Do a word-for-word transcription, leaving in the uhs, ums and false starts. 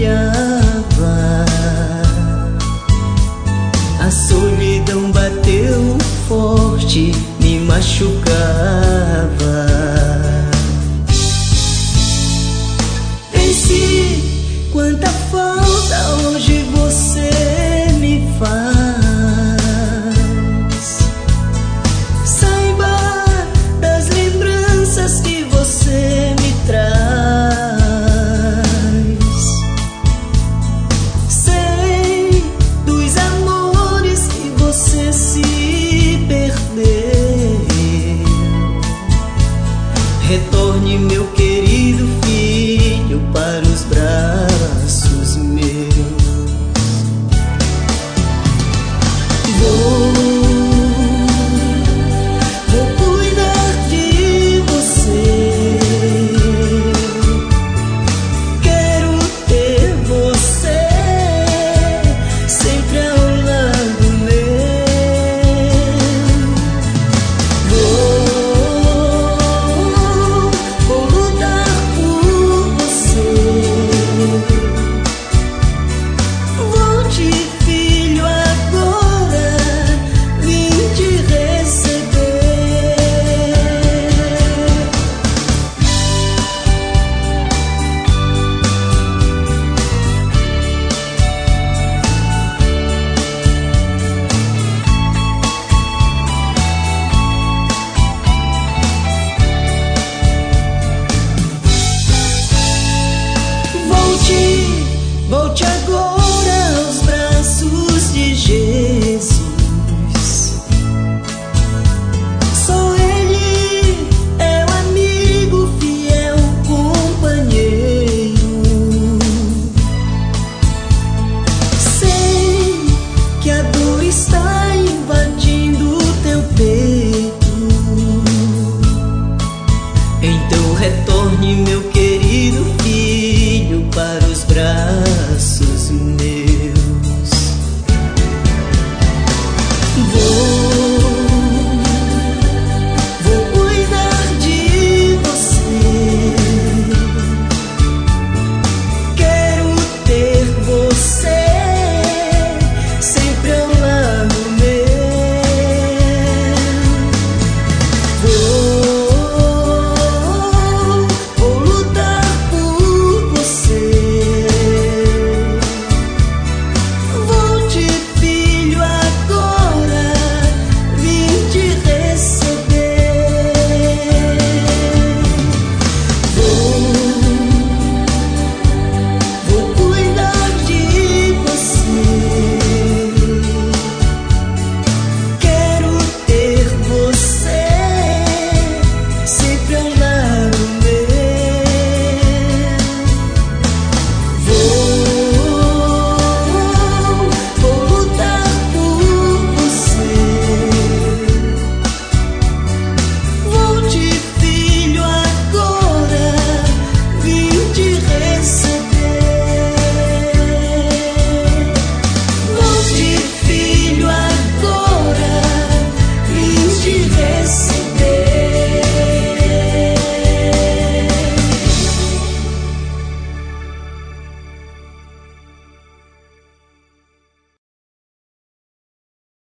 olhava, a solidão bateu forte, me machucava. Pense quanta falta hoje você me faz. Saiba das lembranças que você me traz. Sei dos amores que você se perdeu. Retorne, meu querido filho, para os braços meus. Vou, vou cuidar de você. Quero ter você sempre ao lado meu. Vou, vou lutar por você. Volte, filho, agora vim te receber. Volte, volte agora.